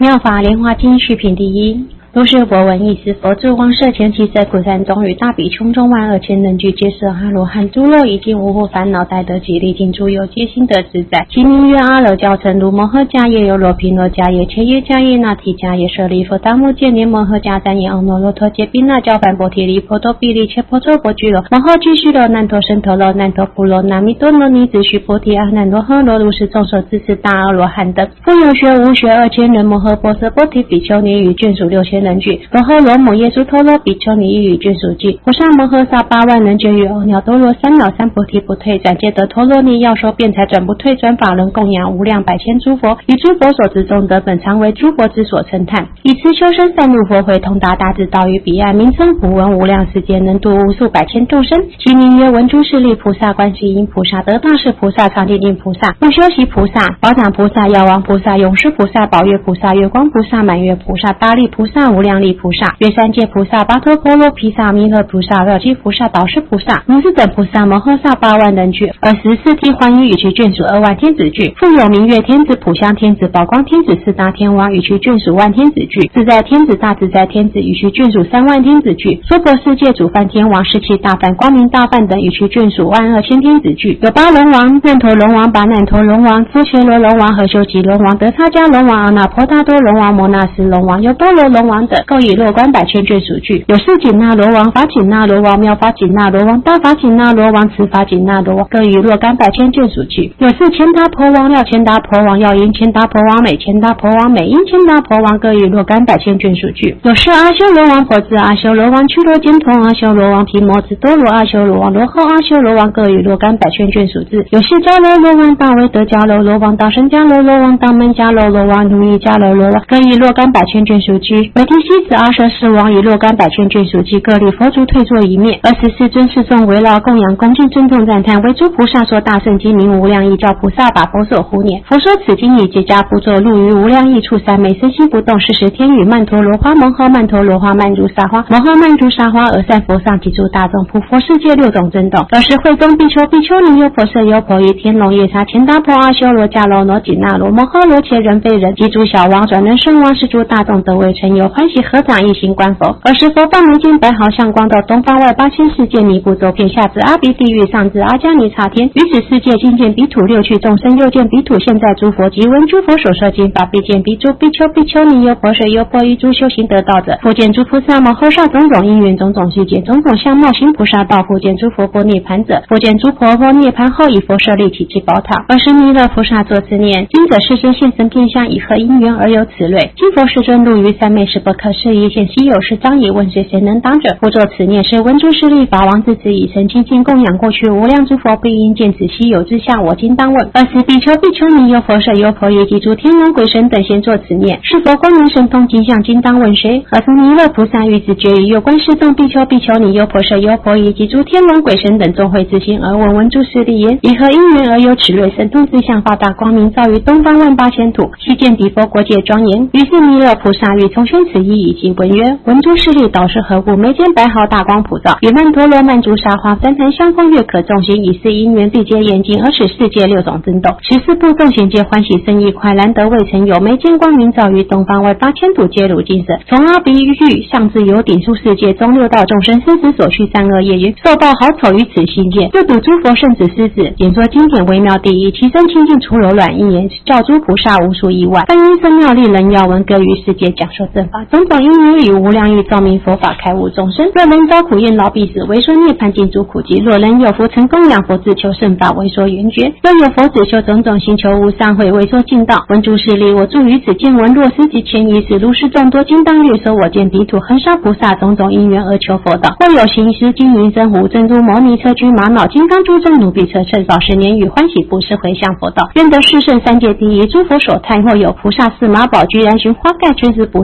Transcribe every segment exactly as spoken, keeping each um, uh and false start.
妙法莲华经续品第一。如是佛闻，亦是佛住光舍前七色苦山中，与大比丘众万二千人俱，皆是阿罗汉。诸漏已尽，无惑烦恼，待得吉利，尽诸有皆心得自在。其名曰阿罗教成，如摩诃迦叶、优罗频罗迦叶、切耶迦叶、那提迦叶、舍利弗、达摩犍连、摩诃迦旃延、阿耨罗陀揭宾那教梵波提利婆多毗利切婆娑婆居罗摩诃居须罗难陀胜陀罗难陀婆罗那弥多罗尼子须菩提阿难罗诃罗如是众所知是大阿罗汉等，复有学无学二千人，摩诃波舍波提比丘尼与眷属六千人俱，罗诃罗摩耶输陀罗比丘尼亦与眷属俱，菩萨摩诃萨八万人俱，与阿耨多罗三藐三菩提不退转，皆得陀罗尼要说辩才转不退转法轮，供养无量百千诸佛，与诸佛所知中得本常为诸佛之所称叹，以此修身三入佛会，通达大智道于彼岸，名称普闻无量世界，能度无数百千众生。其名曰文殊师利菩萨、观世音菩萨、得大士菩萨、常寂净菩萨、不修习菩萨、宝掌菩萨、药王菩萨、勇士菩萨、宝月菩萨、月光菩萨、满月菩萨、大力菩萨、无量力菩萨、月三界菩萨、巴陀婆罗毗萨、弥勒菩萨、妙积菩萨、导师菩萨、如是等菩萨摩诃萨八万人俱，二十四谛欢愉与其眷属二万天子俱，复有明月天子、普香天子、宝光天子、四大天王与其眷属万天子俱，自在天子、大自在天子与其眷属三万天子俱，娑婆世界主梵天王、十七大梵、光明大梵等与其眷属万二千天子俱，有八龙王、难陀龙王、巴难陀龙王、富切罗龙王、何修吉龙王、德他迦龙王、阿那婆达多龙王、摩那斯龙王、优波罗龙王等，各以若干百千眷属俱，有四紧那罗王、法紧那罗王、妙法紧那罗王、大法紧那罗王、慈法紧那罗王，各以若干百千眷属俱，有四千达婆王、廖千达婆王、药因千达婆王、美千达婆王、美因千达婆王，各以若干百千眷属俱，有是阿修罗王、婆子阿修罗王、屈罗坚陀阿修罗王、毗摩子多罗阿修罗王、罗诃阿修罗王，各以若干百千眷属至，有释迦罗罗王、大威德迦罗罗王、大胜迦罗罗王、大门迦罗罗王、如意迦罗罗王，各以若干百千眷属俱，维提西子阿舍世王以若干百千眷属俱，各立佛足退坐一面，二十四尊世众围绕供养恭敬尊重赞叹，为诸菩萨说大圣经名无量义，叫菩萨把佛所护念。佛说此经已结跏趺坐，入于无量义处，三昧身心不动，是时天雨曼陀罗花摩诃曼陀罗花曼珠沙花摩诃曼珠沙花，而善佛上及诸大众普佛世界六种震动。尔时会中比丘、比丘尼、优婆塞、优婆夷、天龙夜叉、乾达婆、阿修罗、迦罗罗、紧那罗、摩诃罗伽、人非人及诸小王、转轮圣王，是诸大众得为成有欢喜合掌一心观佛。尔时佛放眉间白毫相光，到东方外八千世界弥补周遍，下至阿鼻地狱，上至阿迦尼刹天，于此世界今见彼土六趣众生，又见彼土现在诸佛，及闻诸佛所说经法，必见彼诸比丘、比丘尼、优婆塞、优婆夷诸修行得道者，复见诸菩萨摩诃萨种种因缘、种种细节、种种相貌行菩萨道，复见诸佛波涅盘者，复见诸婆婆涅盘后，以佛舍利起其宝塔。尔时弥勒菩萨作是念：今者世间现身变相，以何因缘而有此类？今佛世尊入于三昧，是不可思议现稀有事，当以问谁谁能当者？复作此念：是文殊师利法王自此以神清净供养过去无量诸佛，必应见此稀有之相，我今当问。尔时比丘、比丘尼、优婆塞、优婆夷及诸天龙鬼神等先作此念：是佛光明神通金相，今当问谁？尔时弥勒菩萨于此觉于有关世众比丘、比丘尼、优婆塞、优婆夷及诸天龙鬼神等众会之心，而问文殊师利言：以何因缘而有此类神通之相，发大光明，照于东方万八千土，悉见彼佛国界庄严。于是弥勒菩萨欲重宣此意，以及闻曰：文殊师利导师何故？眉间白毫大光普照，与曼陀罗曼珠沙花三坛相风，月可众行，以是因缘必皆严净，而使世界六种震动。十四部众行皆欢喜生意快，难得未曾有。眉间光明照于东方外八千土，皆如金色。从阿鼻狱上至有顶出世界中六道众生，生死所需善恶业缘，受报好丑于此心界。又睹诸佛圣子狮子，演说经典微妙第一，其身清净除柔软，因言教诸菩萨无数亿万，但因声妙利人要闻，各于世界讲说正法，种种因缘与无量义照明佛法，开悟众生。若人遭苦厌劳必死，为说涅槃尽诸苦集；若人有福成供养佛自求圣法，为说圆觉。若有佛子修种种行求无上慧，为说净道。文殊师利，我住于此见闻，若思及前一世，如是众多经当略说，我见彼土恒沙菩萨种种因缘而求佛道。或有行施金银身胡珍珠摩尼车驹玛瑙金刚诸珍奴婢车乘，少十年与欢喜布施回向佛道，愿得世圣三界第一诸佛所叹。或有菩萨四马宝居然寻花盖，全是布施，复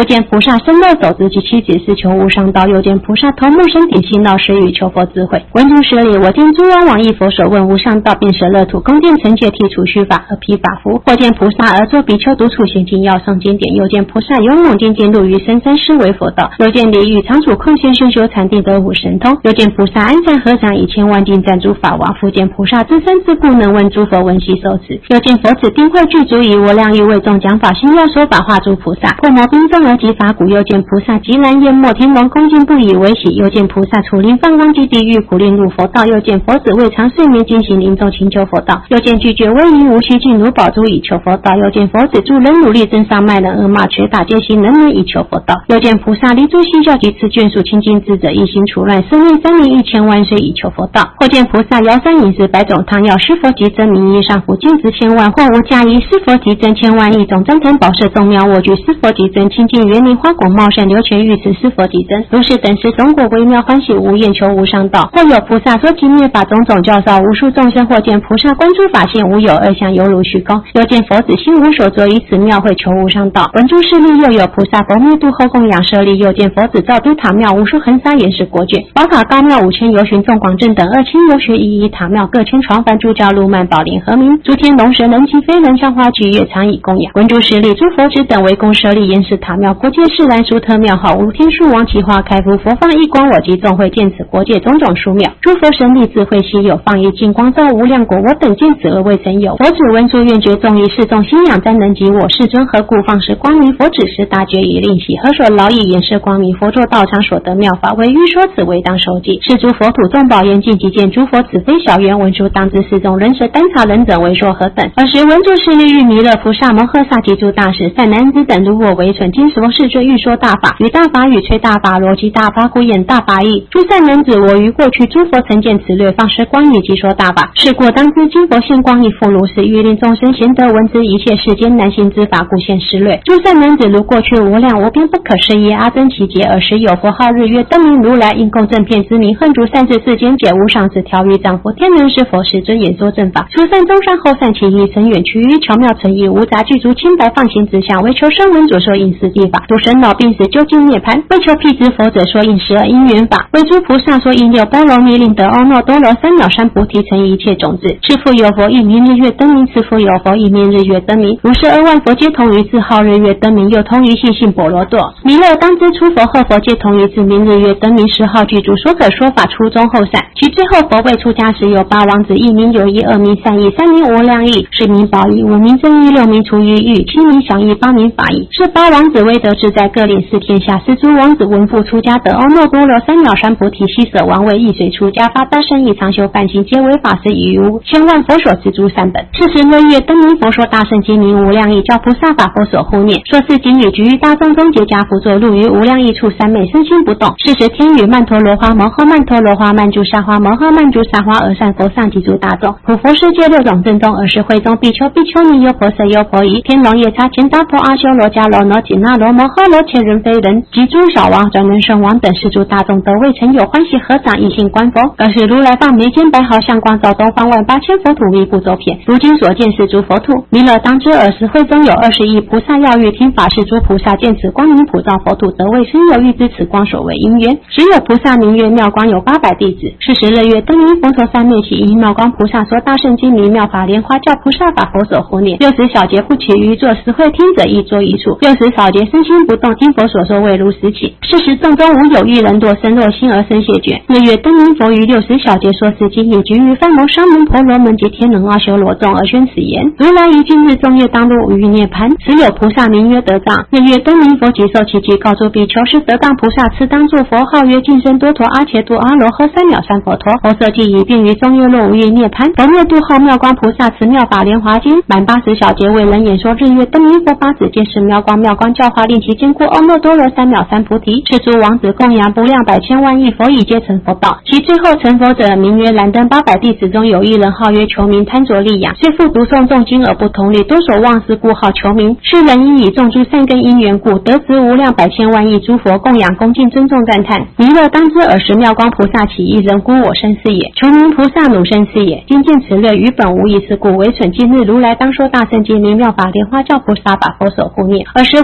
复见菩萨身肉手指及妻子是求无上道，又见菩萨头目身顶心道施与求佛智慧。文中舍利，我见诸王往诣佛所问无上道，便舍乐土宫殿惩戒剔除虚法而披法服。或见菩萨而作比丘独处行经要上经典，又见菩萨勇猛渐渐入于深山思为佛道，又见离欲常处空闲修修禅定得无神通，又见菩萨安禅合掌以千万经赞诸法王，复见菩萨自身自故能问诸佛闻习受持，又见佛子定慧具足以无量意为众讲法心要说法化诸菩萨破魔冰障而及法鼓，又见菩萨极然淹没天龙恭敬不以为喜，又见菩萨处临放光及地狱苦令入佛道，又见佛子未尝睡眠进行临众勤求佛道，又见拒绝威仪无须尽如宝珠以求佛道，又见佛子助人努力真上卖人恶骂捶打皆行人人以求佛道，又见菩萨离诸嬉笑及持眷属清净智者一心除乱生命三年一千万岁以求佛道，或见菩萨摇山饮食百种汤药，施佛即真名义上福净值千万，或无加一施佛即真千万亿种真腾宝舍众妙卧具施佛即真清净园林花果茂盛流泉浴池施佛即真如是等时种果微妙欢喜无厌求无上道，或有菩萨说经灭法种种教导无数众生，或见菩萨观诸法性无有二相犹如虚空，又见佛子心无所着以此妙会求无上道。闻诸势力，又有菩萨佛灭度后供养舍利，又见佛子造都塔庙无数恒沙岩石国卷，宝塔高庙五千游巡众广正等二千游学一一塔庙各千床幡诸教路曼宝莲和明诸天龙神人及非人香花菊月常以供养。闻诸势力，诸佛子等为供舍利岩石塔庙国界释然殊特妙号无天树王奇花开敷佛放一光我及众会见此国界种种殊妙，诸佛神力智慧稀有放一净光照无量果，我等见此而未曾有。佛子闻诸愿觉众意世众心仰瞻能及我世尊何故放示光明佛指示大觉以令喜，何所劳役演示光明佛作道场所得妙法为欲说此为当受记，是诸佛土众宝严净即见诸佛此非小缘，闻诸当知四众人舌单察人等为说何等。尔时闻诸势力欲弥勒菩萨摩诃萨及诸大士善男子等如我为存今佛世尊欲说大法与大法语吹大法逻辑大法古演大法义，诸善男子我于过去诸佛曾见此略放示光明及说大法，是过当知今佛现光亦复如是，欲令众生贤得闻知一切世间难行之法故现施略。诸善男子如过去无量无边不可思议阿僧祇劫，尔时有佛号日月灯明如来应供正片之名，恨诸善智世间解无上士调御丈夫天人师佛世尊演说正法，初善中善后善其意深远趋于巧妙诚意无杂具足清白放心之相，为求声闻主说应思地法，度生老病死究竟涅槃，为求辟支佛者说应十二因缘法，为诸菩萨说应六波罗蜜令得阿耨多罗三藐三菩提成一切种子。是复有佛一名日月灯明，是复有佛一名日月灯明，如是二万佛皆同于字号日月灯明，又同于信性波罗多。弥勒当知出佛后佛皆同于字名日月灯明，十号具足说可说法初中后善。其最后佛未出家时有八王子，一名有义，二名善义，三名无量义，四名宝义，五名正义，六名除于欲，七名祥义，八名法义。是八王子为得自在各领四天下，是诸王子闻复出家得阿耨多罗三藐三菩提，悉舍王位易水出家发大圣意常修梵行，皆为法师以如千万佛所知诸善本。是时日月灯明佛说大圣经名无量义，教菩萨法佛所护念，说是经语居于大众中结跏趺坐，入于无量义处三昧身心不动。是时天雨曼陀罗花摩诃曼陀罗花曼珠沙花摩诃曼珠沙花而善佛上及诸大众普佛世界六种正宗，尔时会中比丘比丘尼优婆塞优婆夷天龙夜叉乾达婆阿修罗迦罗罗紧那罗摩诃罗切人非人及诸小王转轮圣王等是诸大众得未曾有欢喜合掌一心观佛。尔时如来放眉间白毫相光照东方万八千佛土密布周遍，如今所见是诸佛土。弥勒当知尔时会中有二十亿菩萨要欲听法，是诸菩萨见此光明普照佛土，得未生有欲知此光所为因缘。时有菩萨名曰妙光，有八百弟子。是时日月灯明佛陀三昧起，因妙光菩萨说大圣经名妙法莲花，教菩萨法佛所护念。六十小节不起于坐，实会听者一坐一处。六十小节身心不动，听佛所说未如实起。是时众中无有一人堕身若心而生谢卷。日月灯明佛于六十小节说是经，也居于梵摩沙门婆罗门及天人阿修罗众而宣此言：如来于今日众夜当入无余涅盘，时有菩萨名曰得藏。日月灯明佛即受其记，告诸比丘是得当菩萨，此当作佛号曰净身多陀阿伽多阿罗诃三藐三佛陀。佛色记已并于众夜落无余涅盘。佛灭度后妙光菩萨持妙法莲华经，满八十小节为人演说日月灯明佛八子见是妙光，妙光教化令其坚固阿耨多罗三藐三菩提。是诸王子供养不量百千万亿佛已皆成佛道。其最后成佛者名曰燃灯，八百弟子中有一人号曰求名，贪着利养，虽复读诵众经而不通力，多所忘事故号求名。是人因以众诸善根因缘故，得值无量百千万亿诸佛供养恭敬尊重赞叹。弥勒当知尔时妙光菩萨起一人故我身是也，求名菩萨汝身是也。今见此略于本无一事故，唯损今日如来当说大圣经名妙法莲花教菩萨法佛所护念。尔时闻诸势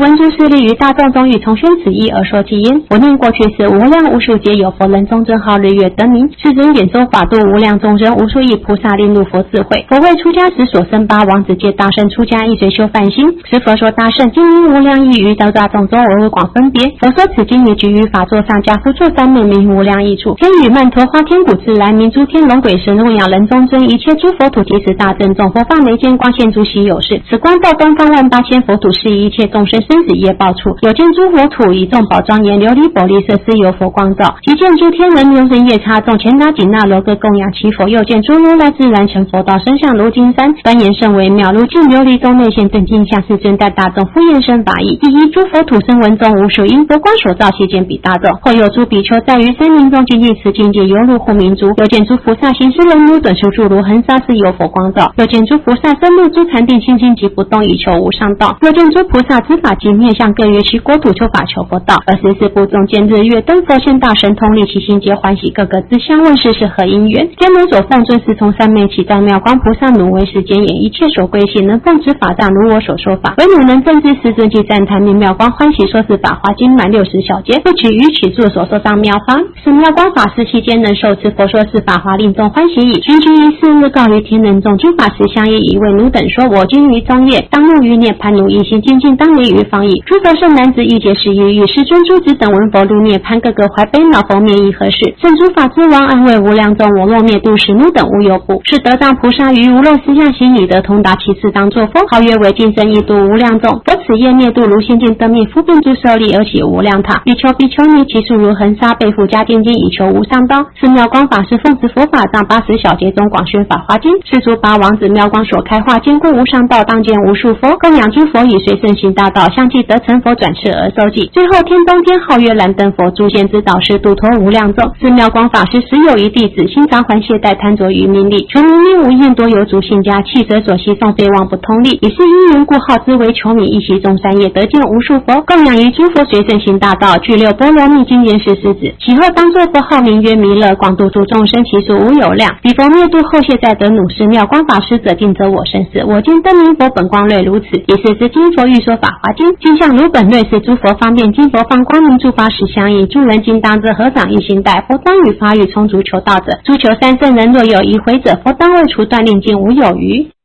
利于大众，终于重宣此意而说其言。我念过去时，无量无数皆有佛人中正号日月灯明，世尊演奏法度无量众生，无数亿菩萨令入佛智慧。佛为出家时所生八王子皆大圣出家，亦随修梵心。是佛说大圣经因无量义于道大众中而无广分别。佛说此经也居于法座上，加辅助三昧，名无量益处。天雨曼陀花天鼓自然，明诸天龙鬼神供养人中尊，一切诸佛土即是大正众，佛法眉间光现诸稀有事。此光照东方万八千佛土，是一切众生生死业报处。有见诸佛土以众宝庄严，琉璃玻璃色是由佛光照。即见诸天人流人夜叉众，前达紧那罗各供养其佛。又见诸如来自然成佛道，身相如金山，端严甚微妙，如镜琉璃中内现真镜像，是尊待大众复现身法义。第一诸佛土声闻中无数，因佛光所照，悉见彼大众。或有诸比丘在于森林中精进此境界，犹如护明珠。又见诸菩萨行施人如等数柱如恒沙，是由佛光照。又见诸菩萨深入诸禅定，心心即不动，以求无上道。又见诸菩萨知法即面向各于其国土，求法求佛道。而十四部中见日月灯佛现大神通力，其心皆欢喜，各个自相问世是何因缘？天人所奉尊是从三昧起，在妙光菩萨努为世间演，一切所归系，能奉持法藏如我所说法。唯汝能正知世尊即赞叹，名妙光欢喜说是法华经满六十小节，不取于取处所说上妙法。是妙光法师期间能受持佛说是法华，令众欢喜矣。寻其于是日告于天人众，经法时相依，以为汝等说，我今于中夜当入于涅槃，汝一心精进当为于方矣。诸佛圣男子一解是于与世尊诸子等闻佛入涅槃，个个怀悲恼，佛灭亦何事？圣诸法之王安慰无量众，我若灭度时，汝等无有怖。是得当菩萨于无漏思想行已得通达，其次当作佛，号曰为尽身一度无量众。佛此夜灭度如仙境灯明，复并诸舍利而起无量塔。比丘比丘尼其数如恒沙，背负加定经以求无上道。是妙光法师奉持佛法藏八十小节中广宣法华经，是诸八王子妙光所开化，坚固无上道，当见无数佛供养诸佛，以随圣行大道，相继得成佛，转世而受记。最后天东天号曰燃灯佛，诸贤之导师，度脱无量众。是妙光法师时有一弟子，心常还懈怠贪着于名利，穷无名无厌，多有主信家，弃舍所希诵，非忘不通力。以是因缘故号之为求名，一习中三业，得见无数佛供养于诸佛，随圣行大道，具六波罗蜜经言是狮子。其后当作佛号名曰弥勒，广度诸众生，其数无有量。彼佛灭度后谢再得努是妙光法师者，定则我生死。我今灯明佛本光瑞如此，以是之经佛欲说法华经，经像如本瑞，是诸佛方便，经佛放光明诸法实相应。诸人今当知合掌一心待，佛当与法语充足求道者，诸求三圣人若有疑悔者，佛当为除断令尽无有余。